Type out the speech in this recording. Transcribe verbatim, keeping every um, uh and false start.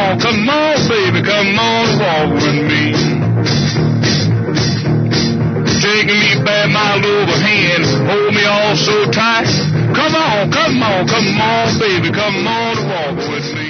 on, come on, baby, come on and walk with me. Take me by my little hand, hold me all so tight. Come on, come on, come on, baby, come on and walk with me.